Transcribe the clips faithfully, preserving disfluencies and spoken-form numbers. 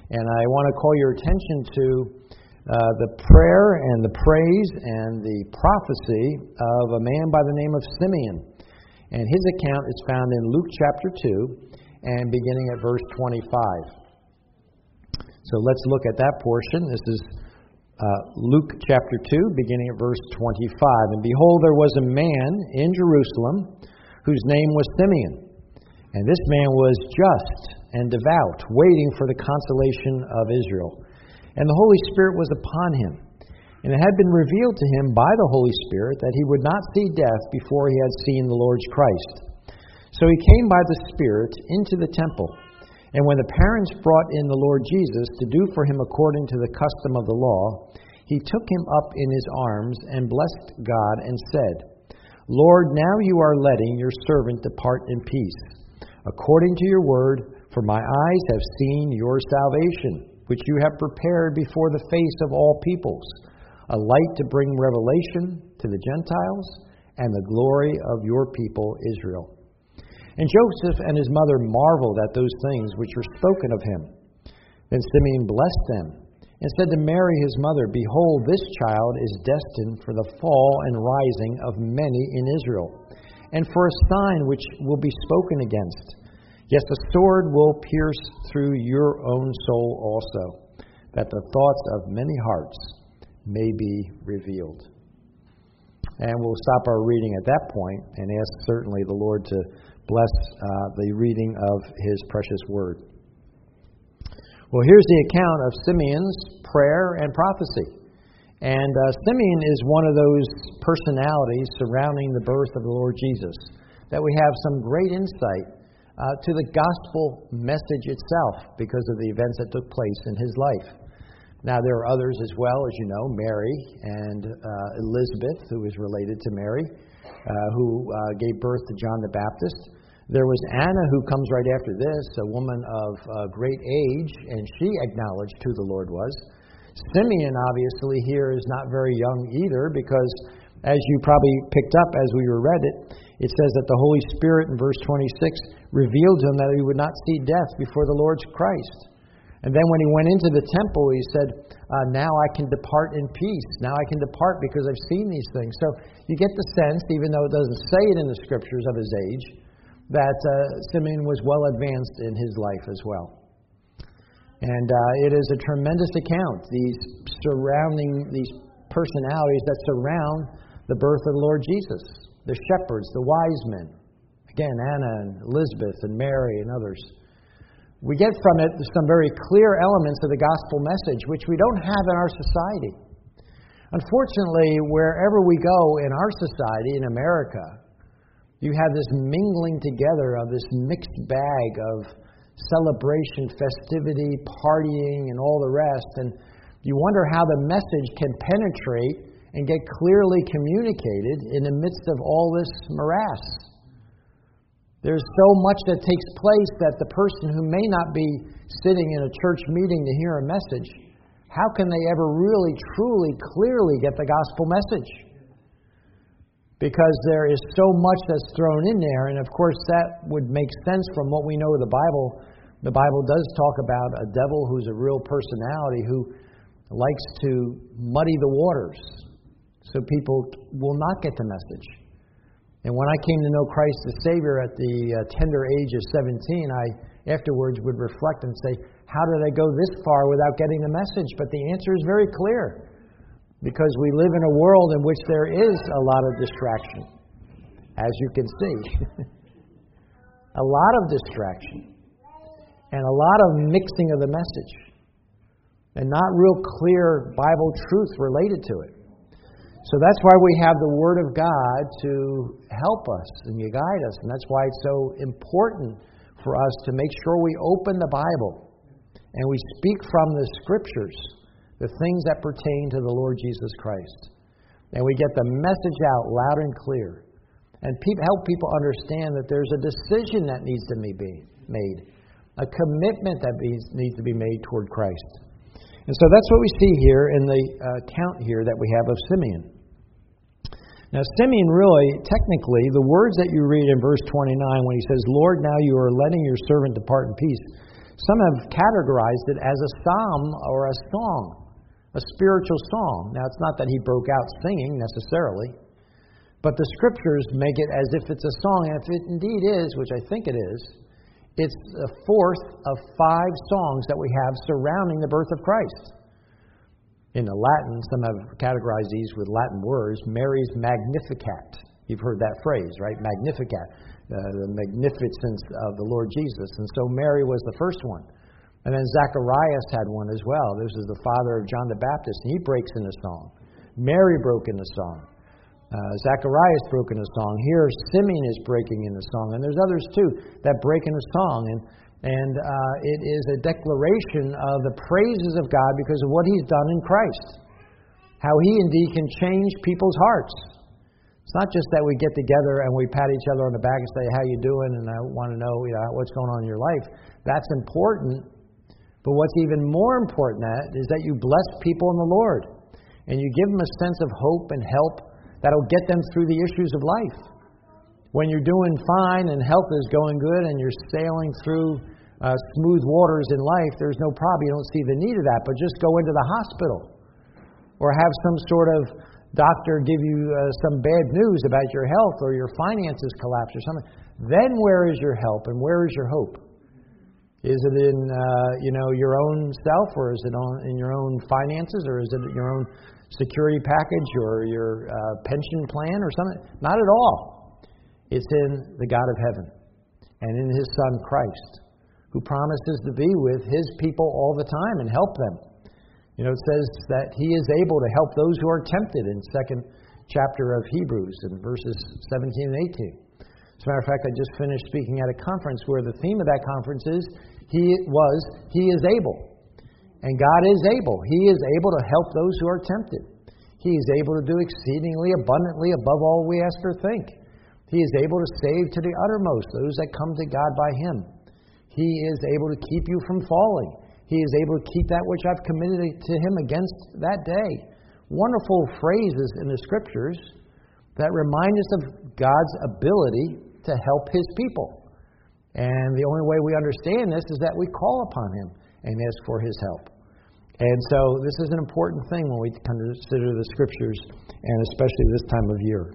And I want to call your attention to uh, the prayer and the praise and the prophecy of a man by the name of Simeon. And his account is found in Luke chapter two and beginning at verse twenty-five. So let's look at that portion. This is uh, Luke chapter two, beginning at verse twenty-five. And behold, there was a man in Jerusalem whose name was Simeon. And this man was just and devout, waiting for the consolation of Israel. And the Holy Spirit was upon him. And it had been revealed to him by the Holy Spirit that he would not see death before he had seen the Lord's Christ. So he came by the Spirit into the temple. And when the parents brought in the Lord Jesus to do for him according to the custom of the law, he took him up in his arms and blessed God and said, Lord, now you are letting your servant depart in peace, according to your word, for my eyes have seen your salvation, which you have prepared before the face of all peoples, a light to bring revelation to the Gentiles and the glory of your people Israel. And Joseph and his mother marveled at those things which were spoken of him. Then Simeon blessed them and said to Mary his mother, Behold, this child is destined for the fall and rising of many in Israel, and for a sign which will be spoken against. Yes, the sword will pierce through your own soul also, that the thoughts of many hearts may be revealed. And we'll stop our reading at that point and ask certainly the Lord to bless uh, the reading of His precious Word. Well, here's the account of Simeon's prayer and prophecy. And uh, Simeon is one of those personalities surrounding the birth of the Lord Jesus, that we have some great insight uh, to the gospel message itself because of the events that took place in his life. Now, there are others as well, as you know, Mary and uh, Elizabeth, who is related to Mary, uh, who uh, gave birth to John the Baptist. There was Anna, who comes right after this, a woman of uh, great age, and she acknowledged who the Lord was. Simeon, obviously, here is not very young either, because as you probably picked up as we read it, it says that the Holy Spirit in verse twenty-six revealed to him that he would not see death before the Lord's Christ. And then when he went into the temple, he said, uh, now I can depart in peace. Now I can depart because I've seen these things. So you get the sense, even though it doesn't say it in the Scriptures of his age, that uh, Simeon was well advanced in his life as well. And uh, it is a tremendous account, these surrounding, these personalities that surround the birth of the Lord Jesus. The shepherds, the wise men. Again, Anna and Elizabeth and Mary and others. We get from it some very clear elements of the gospel message, which we don't have in our society. Unfortunately, wherever we go in our society, in America, you have this mingling together of this mixed bag of celebration, festivity, partying, and all the rest. And you wonder how the message can penetrate and get clearly communicated in the midst of all this morass. There's so much that takes place that the person who may not be sitting in a church meeting to hear a message, how can they ever really, truly, clearly get the gospel message? Because there is so much that's thrown in there, and of course that would make sense from what we know of the Bible. The Bible does talk about a devil who's a real personality who likes to muddy the waters so people will not get the message. And when I came to know Christ as Savior at the uh, tender age of seventeen, I afterwards would reflect and say, how did I go this far without getting the message? But the answer is very clear. Because we live in a world in which there is a lot of distraction, as you can see. A lot of distraction. And a lot of mixing of the message. And not real clear Bible truth related to it. So that's why we have the Word of God to help us and guide us. And that's why it's so important for us to make sure we open the Bible and we speak from the Scriptures, the things that pertain to the Lord Jesus Christ. And we get the message out loud and clear. And pe- help people understand that there's a decision that needs to be made. A commitment that needs to be made toward Christ. And so that's what we see here in the uh, account here that we have of Simeon. Now, Simeon really, technically, the words that you read in verse twenty-nine when he says, Lord, now you are letting your servant depart in peace. Some have categorized it as a psalm or a song, a spiritual song. Now, it's not that he broke out singing necessarily, but the Scriptures make it as if it's a song. And if it indeed is, which I think it is, it's the fourth of five songs that we have surrounding the birth of Christ. In the Latin, some have categorized these with Latin words, Mary's Magnificat. You've heard that phrase, right? Magnificat, uh, the magnificence of the Lord Jesus. And so Mary was the first one. And then Zacharias had one as well. This is the father of John the Baptist, and he breaks into song. Mary broke into song. Uh, Zacharias broke into song. Here, Simeon is breaking into song. And there's others, too, that break into song. And And uh, it is a declaration of the praises of God because of what He's done in Christ. How He indeed can change people's hearts. It's not just that we get together and we pat each other on the back and say, how you doing? And I want to know, you know what's going on in your life. That's important. But what's even more important than that is that you bless people in the Lord. And you give them a sense of hope and help that'll get them through the issues of life. When you're doing fine and health is going good and you're sailing through uh, smooth waters in life, there's no problem. You don't see the need of that. But just go into the hospital or have some sort of doctor give you uh, some bad news about your health or your finances collapse or something. Then where is your help and where is your hope? Is it in uh, you know your own self, or is it on, in your own finances, or is it your own security package or your uh, pension plan or something? Not at all. It's in the God of heaven and in His Son Christ, who promises to be with His people all the time and help them. You know, it says that He is able to help those who are tempted in second chapter of Hebrews in verses seventeen and eighteen. As a matter of fact, I just finished speaking at a conference where the theme of that conference is He was He is able. And God is able. He is able to help those who are tempted. He is able to do exceedingly abundantly above all we ask or think. He is able to save to the uttermost those that come to God by Him. He is able to keep you from falling. He is able to keep that which I've committed to Him against that day. Wonderful phrases in the Scriptures that remind us of God's ability to help His people. And the only way we understand this is that we call upon Him and ask for His help. And so this is an important thing when we consider the Scriptures, and especially this time of year.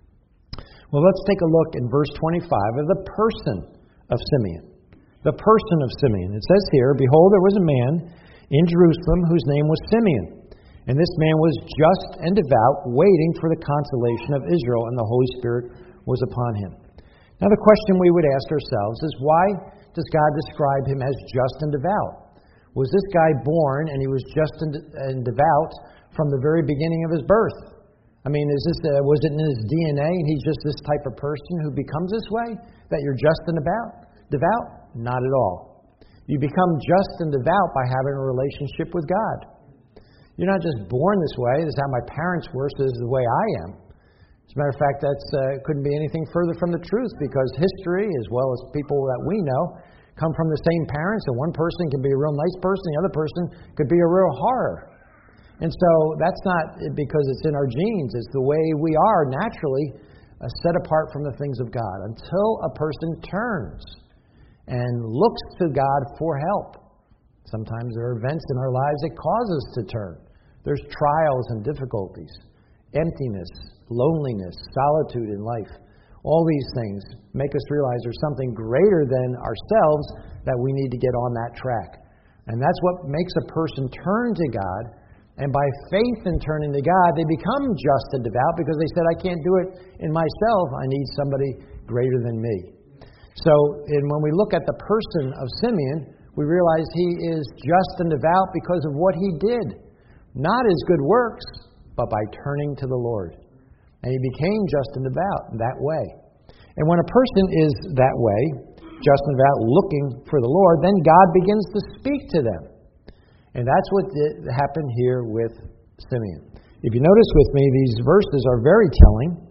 Well, let's take a look in verse twenty-five of the person of Simeon. The person of Simeon. It says here, Behold, there was a man in Jerusalem whose name was Simeon. And this man was just and devout, waiting for the consolation of Israel, and the Holy Spirit was upon him. Now the question we would ask ourselves is, why does God describe him as just and devout? Was this guy born and he was just and devout from the very beginning of his birth? I mean, is this uh, was it in his D N A and he's just this type of person who becomes this way? That you're just and devout? Devout? Not at all. You become just and devout by having a relationship with God. You're not just born this way. This is how my parents were, so this is the way I am. As a matter of fact, that uh, couldn't be anything further from the truth, because history, as well as people that we know, come from the same parents, and one person can be a real nice person, the other person could be a real horror. And so that's not because it's in our genes. It's the way we are naturally uh, set apart from the things of God until a person turns and looks to God for help. Sometimes there are events in our lives that cause us to turn. There's trials and difficulties, emptiness, loneliness, solitude in life. All these things make us realize there's something greater than ourselves that we need to get on that track. And that's what makes a person turn to God. And by faith in turning to God, they become just and devout because they said, I can't do it in myself. I need somebody greater than me. So and when we look at the person of Simeon, we realize he is just and devout because of what he did. Not his good works, but by turning to the Lord. And he became just and devout in that way. And when a person is that way, just and devout, looking for the Lord, then God begins to speak to them. And that's what did happen here with Simeon. If you notice with me, these verses are very telling.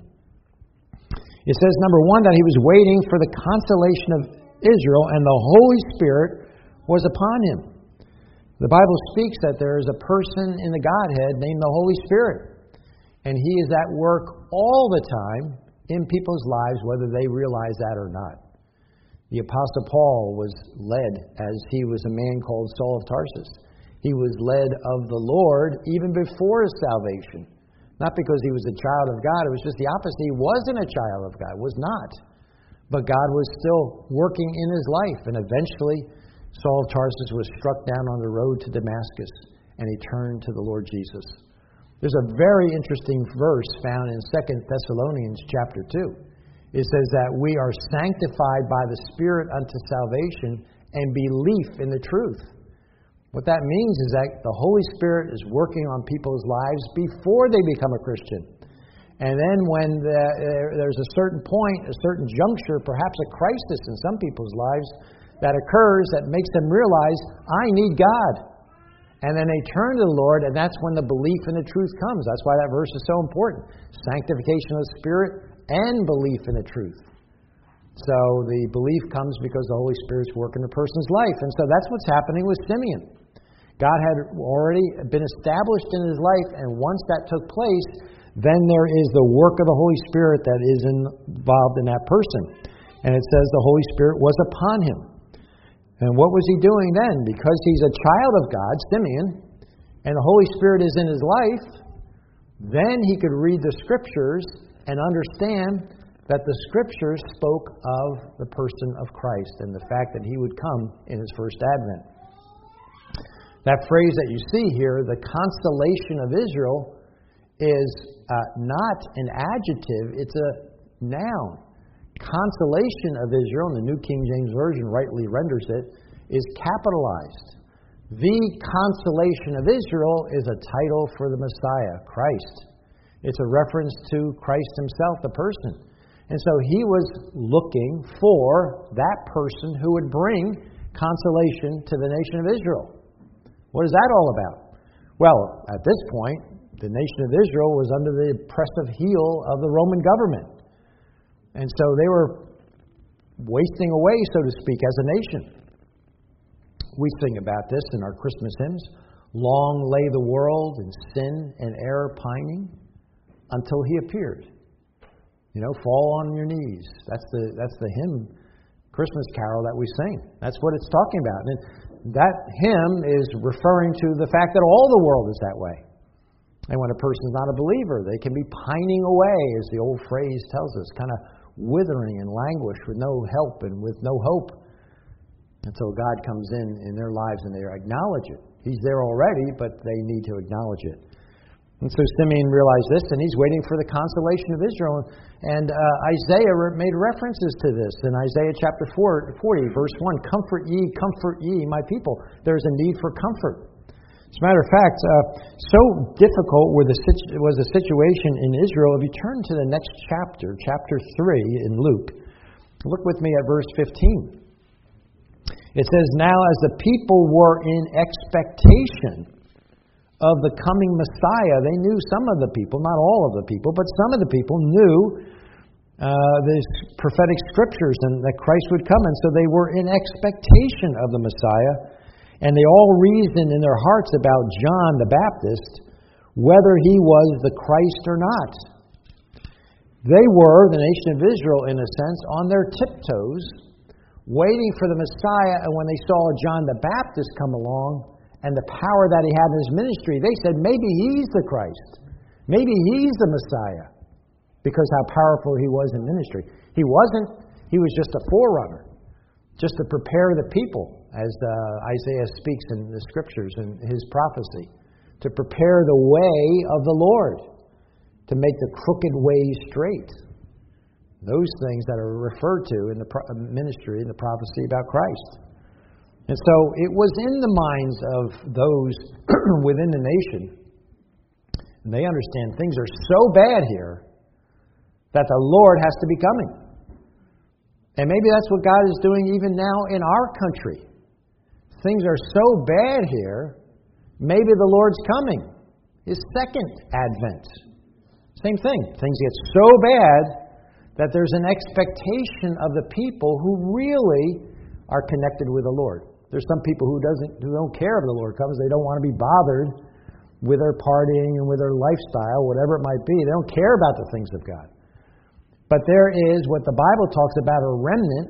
It says, number one, that he was waiting for the consolation of Israel, and the Holy Spirit was upon him. The Bible speaks that there is a person in the Godhead named the Holy Spirit. And He is at work all the time in people's lives, whether they realize that or not. The Apostle Paul was led as he was a man called Saul of Tarsus. He was led of the Lord even before his salvation. Not because he was a child of God. It was just the opposite. He wasn't a child of God. Was not. But God was still working in his life. And eventually, Saul of Tarsus was struck down on the road to Damascus. And he turned to the Lord Jesus. There's a very interesting verse found in Second Thessalonians chapter two. It says that we are sanctified by the Spirit unto salvation and belief in the truth. What that means is that the Holy Spirit is working on people's lives before they become a Christian. And then when the, there's a certain point, a certain juncture, perhaps a crisis in some people's lives that occurs that makes them realize, I need God. And then they turn to the Lord, and that's when the belief in the truth comes. That's why that verse is so important. Sanctification of the Spirit and belief in the truth. So the belief comes because the Holy Spirit's working in a person's life. And so that's what's happening with Simeon. God had already been established in his life, and once that took place, then there is the work of the Holy Spirit that is involved in that person. And it says the Holy Spirit was upon him. And what was he doing then? Because he's a child of God, Simeon, and the Holy Spirit is in his life, then he could read the Scriptures and understand that the Scriptures spoke of the person of Christ and the fact that he would come in his first advent. That phrase that you see here, the consolation of Israel, is uh, not an adjective, it's a noun. Consolation of Israel, and the New King James Version rightly renders it, is capitalized. The consolation of Israel is a title for the Messiah, Christ. It's a reference to Christ himself, the person. And so he was looking for that person who would bring consolation to the nation of Israel. What is that all about? Well, at this point, the nation of Israel was under the oppressive heel of the Roman government. And so they were wasting away, so to speak, as a nation. We sing about this in our Christmas hymns. Long lay the world in sin and error pining until he appeared. You know, fall on your knees. That's the that's the hymn, Christmas carol that we sing. That's what it's talking about. And that hymn is referring to the fact that all the world is that way. And when a person's not a believer, they can be pining away, as the old phrase tells us, kind of withering and languish with no help and with no hope until God comes in in their lives and they acknowledge it. He's there already, but they need to acknowledge it. And so Simeon realized this, and he's waiting for the consolation of Israel. And uh, Isaiah made references to this in Isaiah chapter forty, verse one. Comfort ye, comfort ye, my people. There's a need for comfort. As a matter of fact, uh, so difficult were the situ- was the situation in Israel. If you turn to the next chapter, chapter three in Luke, look with me at verse fifteen. It says, now as the people were in expectation of the coming Messiah, they knew some of the people, not all of the people, but some of the people knew uh, the prophetic scriptures and that Christ would come. And so they were in expectation of the Messiah. And they all reasoned in their hearts about John the Baptist, whether he was the Christ or not. They were, the nation of Israel, in a sense, on their tiptoes, waiting for the Messiah. And when they saw John the Baptist come along and the power that he had in his ministry, they said, maybe he's the Christ. Maybe he's the Messiah, because how powerful he was in ministry. He wasn't. He was just a forerunner, just to prepare the people, as uh, Isaiah speaks in the Scriptures and his prophecy, to prepare the way of the Lord, to make the crooked way straight. Those things that are referred to in the pro- ministry and the prophecy about Christ. And so it was in the minds of those within the nation, and they understand things are so bad here that the Lord has to be coming. And maybe that's what God is doing even now in our country. Things are so bad here, maybe the Lord's coming. His second advent. Same thing. Things get so bad that there's an expectation of the people who really are connected with the Lord. There's some people who doesn't who don't care if the Lord comes. They don't want to be bothered with their partying and with their lifestyle, whatever it might be. They don't care about the things of God. But there is what the Bible talks about, a remnant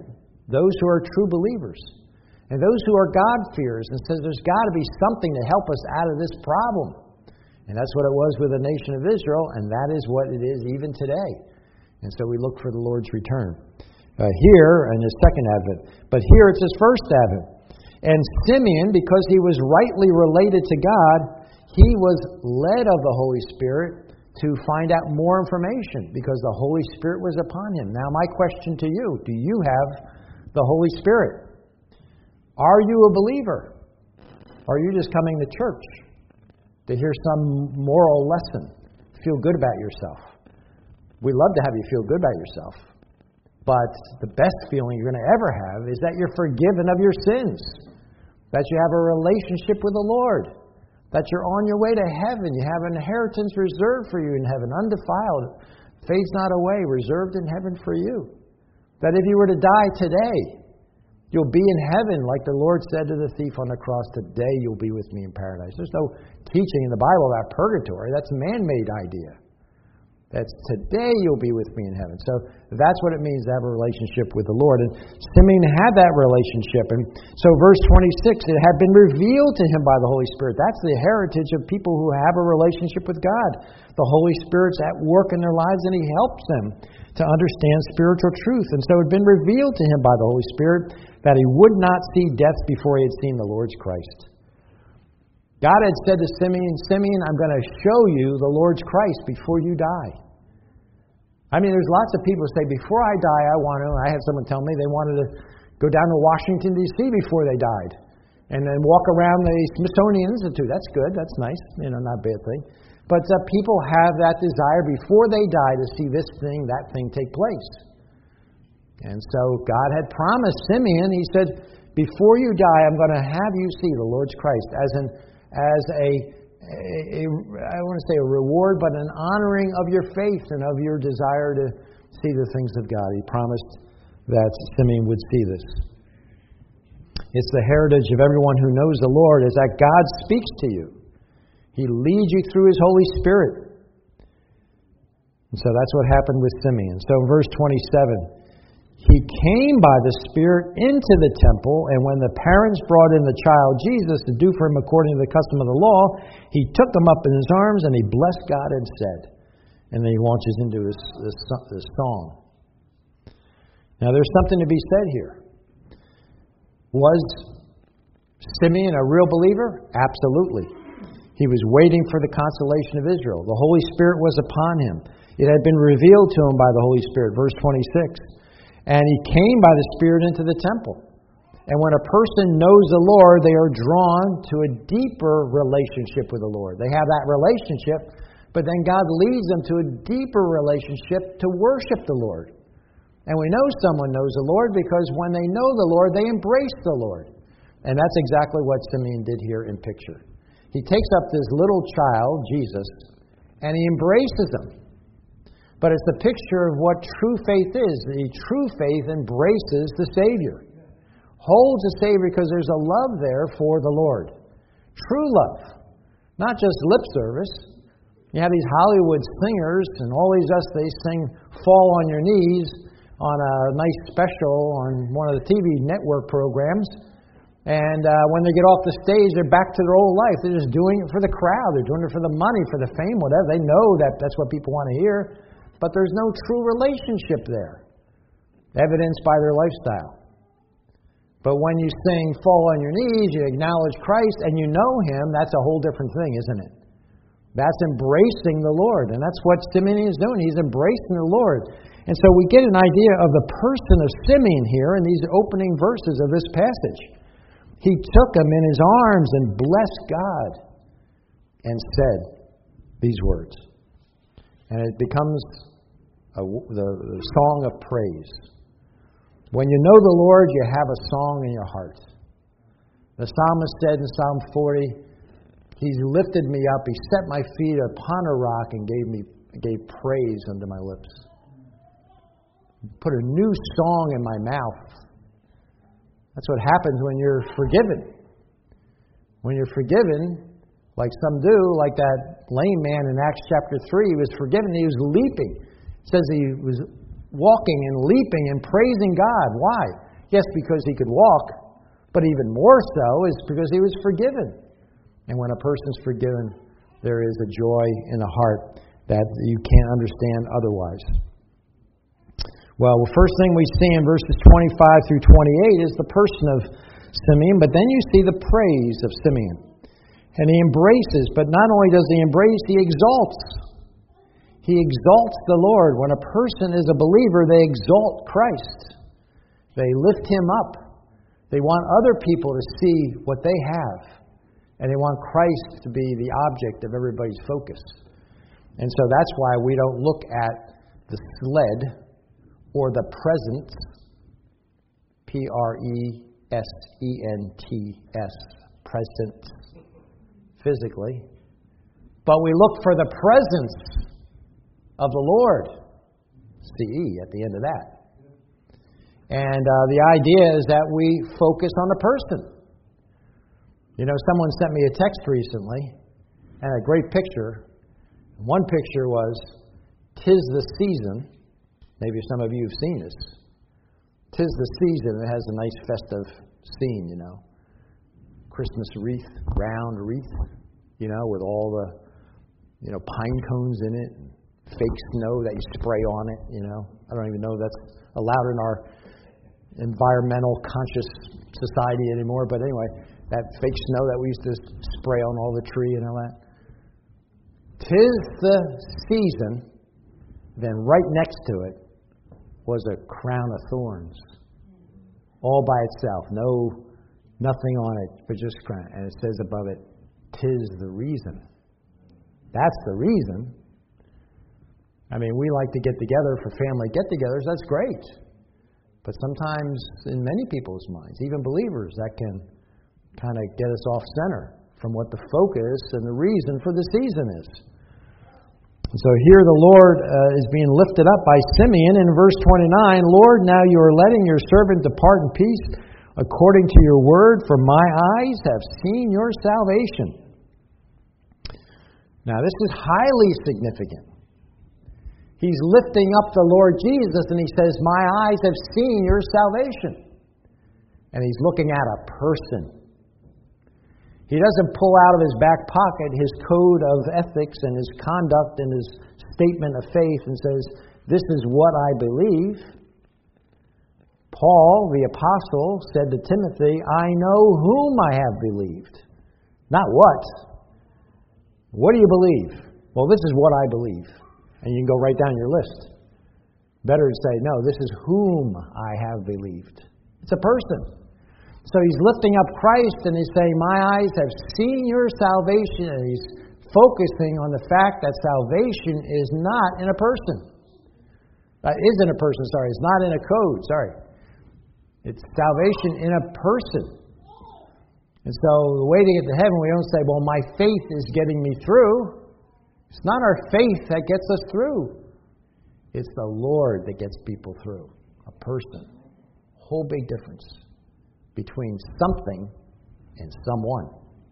those who are true believers, and those who are God-fearers, and says there's got to be something to help us out of this problem. And that's what it was with the nation of Israel, and that is what it is even today. And so we look for the Lord's return. Uh, here, in his second advent. But here it's his first advent. And Simeon, because he was rightly related to God, he was led of the Holy Spirit to find out more information, because the Holy Spirit was upon him. Now my question to you, do you have the Holy Spirit? Are you a believer? Or are you just coming to church to hear some moral lesson, feel good about yourself? We love to have you feel good about yourself. But the best feeling you're going to ever have is that you're forgiven of your sins, that you have a relationship with the Lord, that you're on your way to heaven. You have an inheritance reserved for you in heaven, undefiled, fades not away, reserved in heaven for you. That if you were to die today, you'll be in heaven, like the Lord said to the thief on the cross, today you'll be with me in paradise. There's no teaching in the Bible about purgatory. That's a man-made idea. That's today you'll be with me in heaven. So that's what it means to have a relationship with the Lord. And Simeon had that relationship. And so verse twenty-six, it had been revealed to him by the Holy Spirit. That's the heritage of people who have a relationship with God. The Holy Spirit's at work in their lives, and He helps them to understand spiritual truth. And so it had been revealed to him by the Holy Spirit that he would not see death before he had seen the Lord's Christ. God had said to Simeon, Simeon, I'm going to show you the Lord's Christ before you die. I mean, there's lots of people who say, before I die, I want to. I had someone tell me they wanted to go down to Washington, D C before they died, and then walk around the Smithsonian Institute. That's good. That's nice. You know, not a bad thing. But uh, people have that desire before they die to see this thing, that thing take place. And so God had promised Simeon, He said, before you die, I'm going to have you see the Lord's Christ as an as a, a, a I don't want to say a reward, but an honoring of your faith and of your desire to see the things of God. He promised that Simeon would see this. It's the heritage of everyone who knows the Lord, is that God speaks to you. He leads you through His Holy Spirit. And so that's what happened with Simeon. So in verse twenty-seven, he came by the Spirit into the temple, and when the parents brought in the child Jesus to do for him according to the custom of the law, he took him up in his arms, and he blessed God and said. And then he launches into his, this, this song. Now there's something to be said here. Was Simeon a real believer? Absolutely. He was waiting for the consolation of Israel. The Holy Spirit was upon him. It had been revealed to him by the Holy Spirit. Verse twenty-six. And he came by the Spirit into the temple. And when a person knows the Lord, they are drawn to a deeper relationship with the Lord. They have that relationship, but then God leads them to a deeper relationship to worship the Lord. And we know someone knows the Lord because when they know the Lord, they embrace the Lord. And that's exactly what Simeon did here in picture. He takes up this little child, Jesus, and he embraces him. But it's the picture of what true faith is. The true faith embraces the Savior. Holds the Savior because there's a love there for the Lord. True love. Not just lip service. You have these Hollywood singers, and all these us, they sing Fall on Your Knees on a nice special on one of the T V network programs. And uh, when they get off the stage, they're back to their old life. They're just doing it for the crowd. They're doing it for the money, for the fame, whatever. They know that that's what people want to hear. But there's no true relationship there, evidenced by their lifestyle. But when you sing Fall on Your Knees, you acknowledge Christ, and you know Him, that's a whole different thing, isn't it? That's embracing the Lord. And that's what Simeon is doing. He's embracing the Lord. And so we get an idea of the person of Simeon here in these opening verses of this passage. He took him in his arms and blessed God and said these words. And it becomes a, the, the song of praise. When you know the Lord, you have a song in your heart. The psalmist said in Psalm forty, He lifted me up, He set my feet upon a rock and gave me gave praise unto my lips. Put a new song in my mouth. That's what happens when you're forgiven. When you're forgiven, like some do, like that lame man in Acts chapter three, he was forgiven, he was leaping. It says he was walking and leaping and praising God. Why? Yes, because he could walk, but even more so is because he was forgiven. And when a person's forgiven, there is a joy in the heart that you can't understand otherwise. Well, the first thing we see in verses twenty-five through twenty-eight is the person of Simeon, but then you see the praise of Simeon. And he embraces, but not only does he embrace, he exalts. He exalts the Lord. When a person is a believer, they exalt Christ. They lift him up. They want other people to see what they have. And they want Christ to be the object of everybody's focus. And so that's why we don't look at the sled or the presence, P R E S E N T S, presence, physically. But we look for the presence of the Lord, C E at the end of that. And uh, the idea is that we focus on the person. You know, someone sent me a text recently, and a great picture. One picture was, "'Tis the season." Maybe some of you have seen this. "'Tis the season." It has a nice festive scene, you know. Christmas wreath, round wreath, you know, with all the, you know, pine cones in it, and fake snow that you spray on it, you know. I don't even know if that's allowed in our environmental conscious society anymore, but anyway, that fake snow that we used to spray on all the tree and all that. "'Tis the season," then right next to it was a crown of thorns, all by itself, no, nothing on it, but just crown. And it says above it, "'Tis the reason." That's the reason. I mean, we like to get together for family get-togethers. That's great. But sometimes in many people's minds, even believers, that can kind of get us off center from what the focus and the reason for the season is. So here the Lord uh, is being lifted up by Simeon in verse twenty-nine. "Lord, now you are letting your servant depart in peace according to your word, for my eyes have seen your salvation." Now this is highly significant. He's lifting up the Lord Jesus and he says, "My eyes have seen your salvation." And he's looking at a person. He doesn't pull out of his back pocket his code of ethics and his conduct and his statement of faith and says, "This is what I believe." Paul, the apostle, said to Timothy, "I know whom I have believed." Not what. What do you believe? Well, this is what I believe. And you can go right down your list. Better to say, no, this is whom I have believed. It's a person. So he's lifting up Christ and he's saying, "My eyes have seen your salvation." And he's focusing on the fact that salvation is not in a person. Uh, is in a person, sorry. It's not in a code, sorry. It's salvation in a person. And so the way to get to heaven, we don't say, "Well, my faith is getting me through." It's not our faith that gets us through. It's the Lord that gets people through. A person. Whole big difference between something and someone.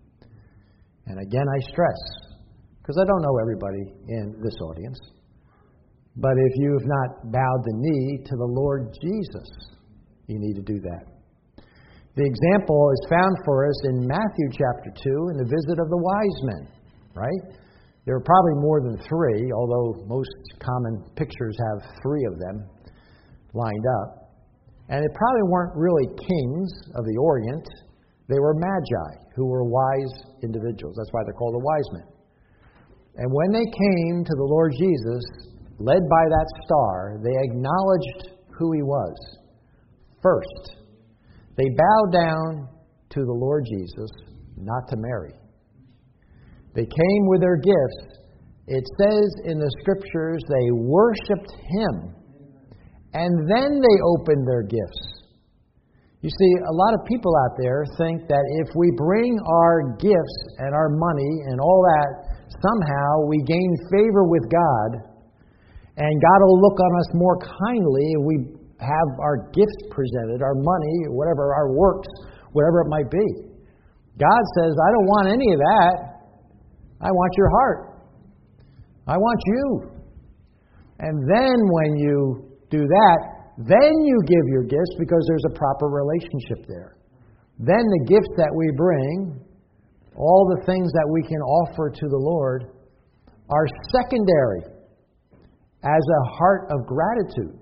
And again, I stress, because I don't know everybody in this audience, but if you have not bowed the knee to the Lord Jesus, you need to do that. The example is found for us in Matthew chapter two in the visit of the wise men, right? There were probably more than three, although most common pictures have three of them lined up. And it probably weren't really kings of the Orient. They were magi, who were wise individuals. That's why they're called the wise men. And when they came to the Lord Jesus, led by that star, they acknowledged who he was. First, they bowed down to the Lord Jesus, not to Mary. They came with their gifts. It says in the Scriptures they worshipped him, and then they opened their gifts. You see, a lot of people out there think that if we bring our gifts and our money and all that, somehow we gain favor with God, and God will look on us more kindly if we have our gifts presented, our money, whatever, our works, whatever it might be. God says, "I don't want any of that. I want your heart. I want you." And then when you do that, Then you give your gifts because there's a proper relationship there. Then the gifts that we bring, all the things that we can offer to the Lord, are secondary as a heart of gratitude.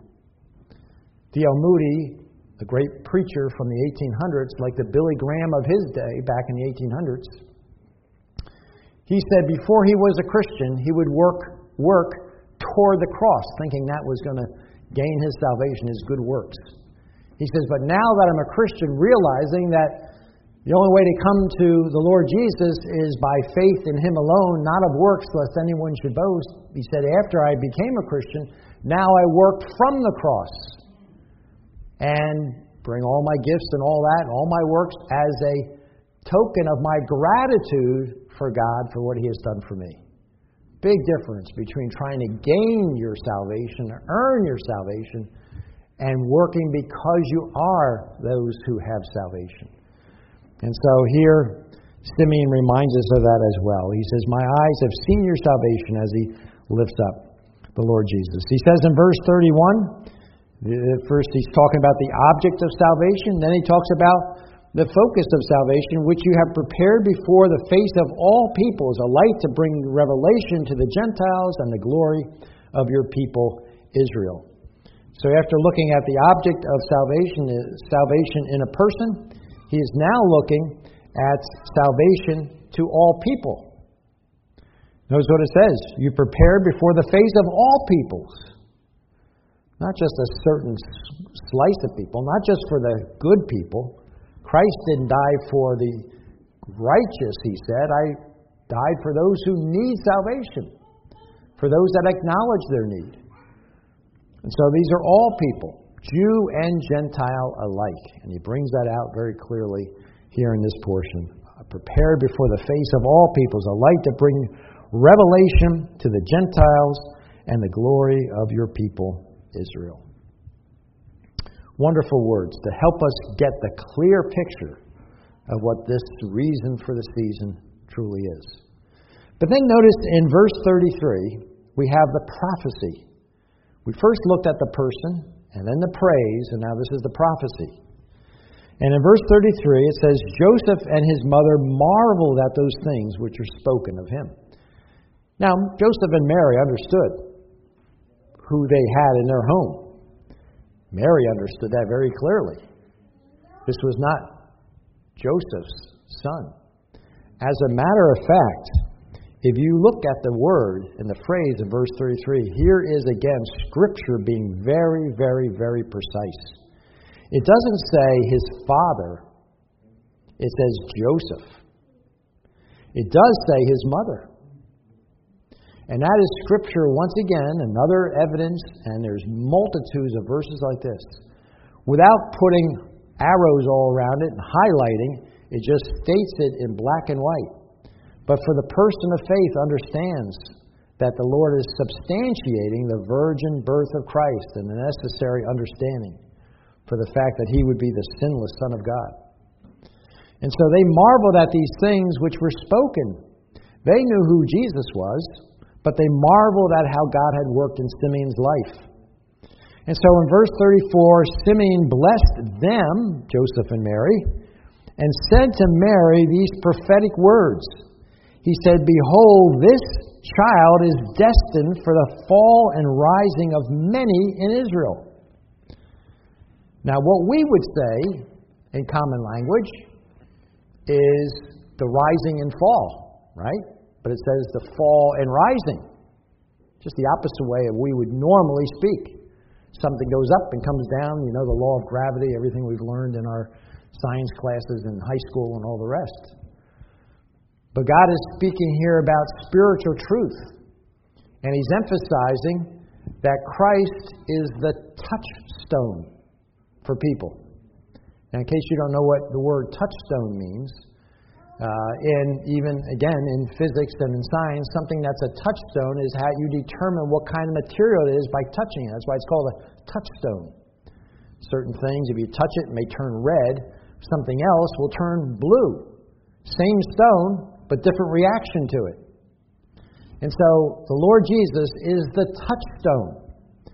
D L Moody, a great preacher from the eighteen hundreds, like the Billy Graham of his day back in the eighteen hundreds, he said before he was a Christian, he would work work toward the cross, thinking that was going to gain his salvation, his good works. He says, but now that I'm a Christian, realizing that the only way to come to the Lord Jesus is by faith in Him alone, not of works, lest anyone should boast. He said, after I became a Christian, now I work from the cross and bring all my gifts and all that, and all my works as a token of my gratitude for God for what He has done for me. Big difference between trying to gain your salvation, earn your salvation, and working because you are those who have salvation. And so here, Simeon reminds us of that as well. He says, my eyes have seen your salvation, as he lifts up the Lord Jesus. He says in verse thirty-one, first he's talking about the object of salvation, then he talks about the focus of salvation, which you have prepared before the face of all peoples, a light to bring revelation to the Gentiles and the glory of your people Israel. So after looking at the object of salvation, salvation in a person, he is now looking at salvation to all people. Notice what it says. You prepared before the face of all peoples. Not just a certain slice of people, not just for the good people. Christ didn't die for the righteous, he said. I died for those who need salvation, for those that acknowledge their need. And so these are all people, Jew and Gentile alike. And he brings that out very clearly here in this portion. Prepared before the face of all peoples, a light to bring revelation to the Gentiles and the glory of your people Israel. Wonderful words to help us get the clear picture of what this reason for the season truly is. But then notice in verse thirty-three, we have the prophecy. We first looked at the person, and then the praise, and now this is the prophecy. And in verse thirty-three, it says, Joseph and his mother marveled at those things which are spoken of him. Now, Joseph and Mary understood who they had in their home. Mary understood that very clearly. This was not Joseph's son. As a matter of fact, if you look at the word and the phrase in verse thirty-three, here is again Scripture being very, very, very precise. It doesn't say his father. It says Joseph. It does say his mother. And that is Scripture, once again, another evidence, and there's multitudes of verses like this. Without putting arrows all around it and highlighting, it just states it in black and white. But for the person of faith understands that the Lord is substantiating the virgin birth of Christ and the necessary understanding for the fact that He would be the sinless Son of God. And so they marveled at these things which were spoken. They knew who Jesus was, but they marveled at how God had worked in Simeon's life. And so in verse thirty-four, Simeon blessed them, Joseph and Mary, and said to Mary these prophetic words. He said, Behold, this child is destined for the fall and rising of many in Israel. Now, what we would say in common language is the rising and fall, right? But it says the fall and rising. Just the opposite way of we would normally speak. Something goes up and comes down, you know, the law of gravity, everything we've learned in our science classes in high school and all the rest. But God is speaking here about spiritual truth. And He's emphasizing that Christ is the touchstone for people. Now, in case you don't know what the word touchstone means, uh, and even, again, in physics and in science, something that's a touchstone is how you determine what kind of material it is by touching it. That's why it's called a touchstone. Certain things, if you touch it, may turn red. Something else will turn blue. Same stone, but different reaction to it. And so the Lord Jesus is the touchstone.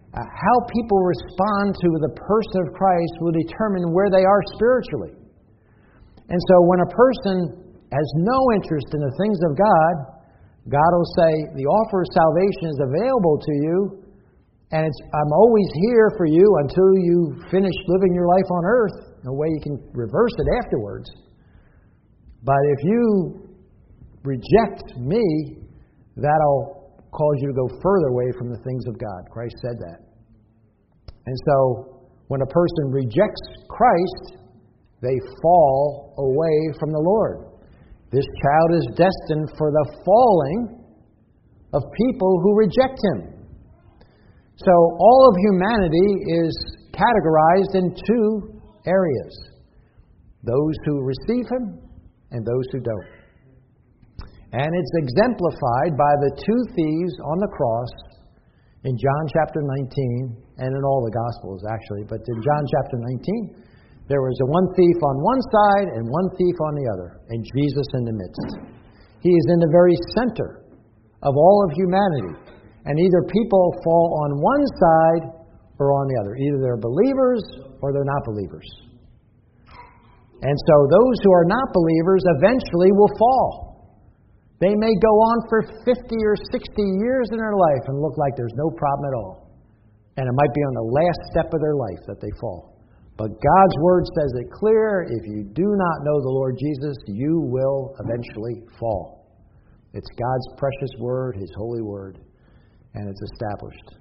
Uh, how people respond to the person of Christ will determine where they are spiritually. And so when a person has no interest in the things of God, God will say, the offer of salvation is available to you, and it's, I'm always here for you until you finish living your life on earth. No way you can reverse it afterwards. But if you reject me, that'll cause you to go further away from the things of God. Christ said that. And so, when a person rejects Christ, they fall away from the Lord. This child is destined for the falling of people who reject Him. So, all of humanity is categorized in two areas. Those who receive Him and those who don't. And it's exemplified by the two thieves on the cross in John chapter nineteen, and in all the Gospels actually, but in John chapter nineteen, there was a one thief on one side and one thief on the other, and Jesus in the midst. He is in the very center of all of humanity. And either people fall on one side or on the other. Either they're believers or they're not believers. And so those who are not believers eventually will fall. They may go on for fifty or sixty years in their life and look like there's no problem at all. And it might be on the last step of their life that they fall. But God's Word says it clear, if you do not know the Lord Jesus, you will eventually fall. It's God's precious Word, His holy Word, and it's established.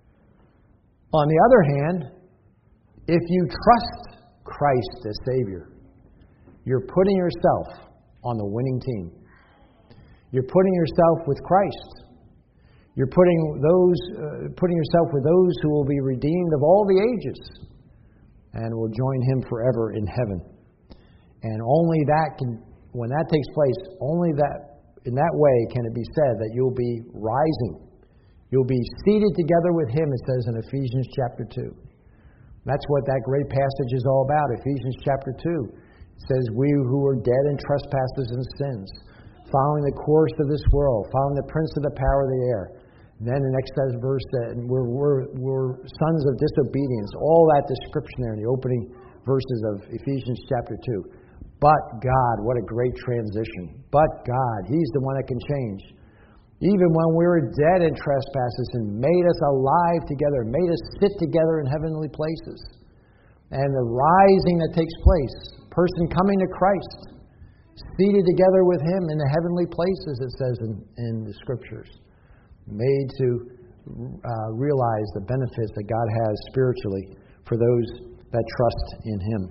On the other hand, if you trust Christ as Savior, you're putting yourself on the winning team. You're putting yourself with Christ. You're putting those, uh, putting yourself with those who will be redeemed of all the ages and will join Him forever in heaven. And only that can, when that takes place, only that, in that way can it be said that you'll be rising. You'll be seated together with Him, it says in Ephesians chapter two. That's what that great passage is all about, Ephesians chapter two. It says, we who were dead in trespasses and sins, following the course of this world, following the prince of the power of the air. And then the next verse said, we're, we're, we're sons of disobedience. All that description there in the opening verses of Ephesians chapter two. But God, what a great transition. But God, He's the one that can change. Even when we were dead in trespasses and made us alive together, made us sit together in heavenly places. And the rising that takes place, person coming to Christ, seated together with Him in the heavenly places, it says in, in the Scriptures. Made to uh, realize the benefits that God has spiritually for those that trust in Him.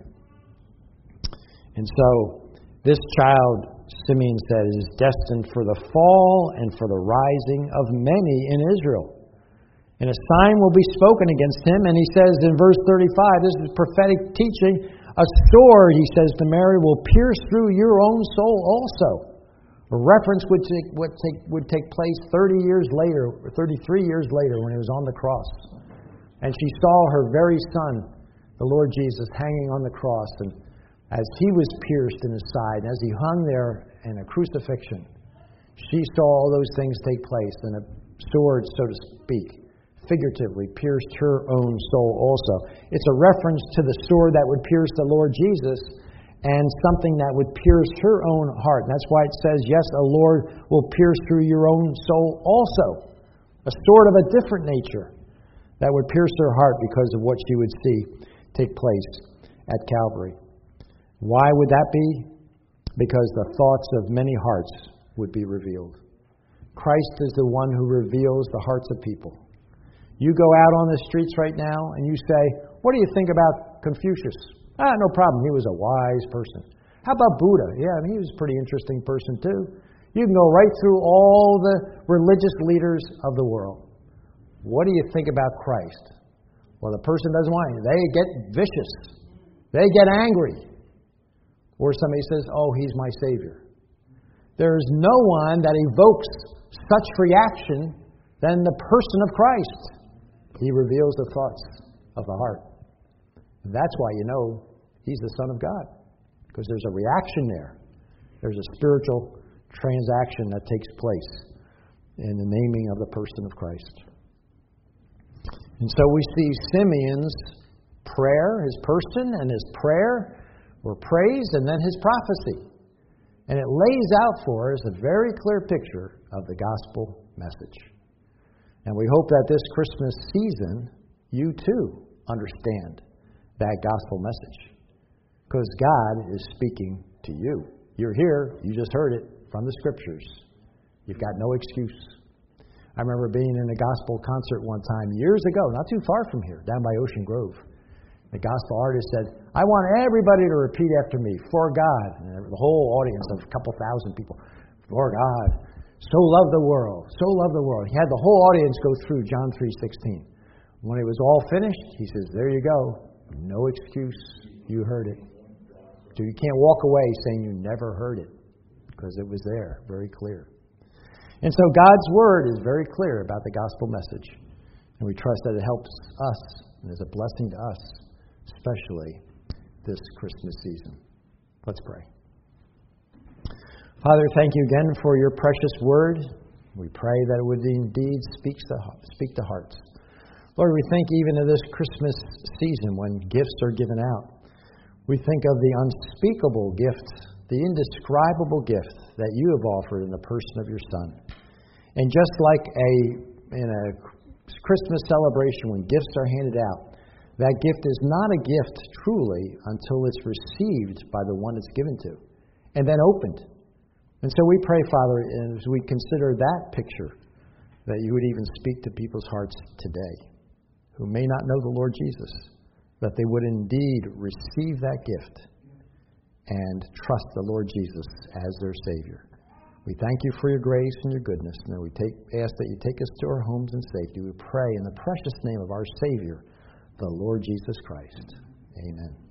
And so, this child, Simeon said, is destined for the fall and for the rising of many in Israel. And a sign will be spoken against him. And he says in verse thirty-five, this is prophetic teaching, a sword, he says to Mary, will pierce through your own soul also. A reference would take, would take, would take place thirty years later, or thirty-three years later when he was on the cross. And she saw her very son, the Lord Jesus, hanging on the cross. And as he was pierced in his side, and as he hung there in a crucifixion, she saw all those things take place. And a sword, so to speak, figuratively pierced her own soul also. It's a reference to the sword that would pierce the Lord Jesus and something that would pierce her own heart. And that's why it says, yes, a Lord will pierce through your own soul also. A sword of a different nature that would pierce her heart because of what she would see take place at Calvary. Why would that be? Because the thoughts of many hearts would be revealed. Christ is the one who reveals the hearts of people. You go out on the streets right now and you say, what do you think about Confucius? Ah, no problem. He was a wise person. How about Buddha? Yeah, he was a pretty interesting person too. You can go right through all the religious leaders of the world. What do you think about Christ? Well, the person doesn't want it. They get vicious. They get angry. Or somebody says, oh, he's my Savior. There's no one that evokes such reaction than the person of Christ. He reveals the thoughts of the heart. And that's why you know He's the Son of God. Because there's a reaction there. There's a spiritual transaction that takes place in the naming of the person of Christ. And so we see Simeon's prayer, his person, and his prayer or praise, and then his prophecy. And it lays out for us a very clear picture of the gospel message. And we hope that this Christmas season, you too understand that gospel message. Because God is speaking to you. You're here, you just heard it from the Scriptures. You've got no excuse. I remember being in a gospel concert one time years ago, not too far from here, down by Ocean Grove. The gospel artist said, I want everybody to repeat after me, for God. And the whole audience of a couple thousand people, for God, so loved the world, so loved the world. He had the whole audience go through John three sixteen. When it was all finished, he says, there you go. No excuse. You heard it. So you can't walk away saying you never heard it, because it was there, very clear. And so God's Word is very clear about the gospel message. And we trust that it helps us and is a blessing to us, especially this Christmas season. Let's pray. Father, thank you again for your precious Word. We pray that it would indeed speak to, speak to hearts. Lord, we think even of this Christmas season when gifts are given out. We think of the unspeakable gift, the indescribable gift that you have offered in the person of your Son. And just like a in a Christmas celebration when gifts are handed out, that gift is not a gift truly until it's received by the one it's given to, and then opened. And so we pray, Father, as we consider that picture, that you would even speak to people's hearts today who may not know the Lord Jesus, that they would indeed receive that gift and trust the Lord Jesus as their Savior. We thank you for your grace and your goodness, and we take, ask that you take us to our homes in safety. We pray in the precious name of our Savior, the Lord Jesus Christ. Amen.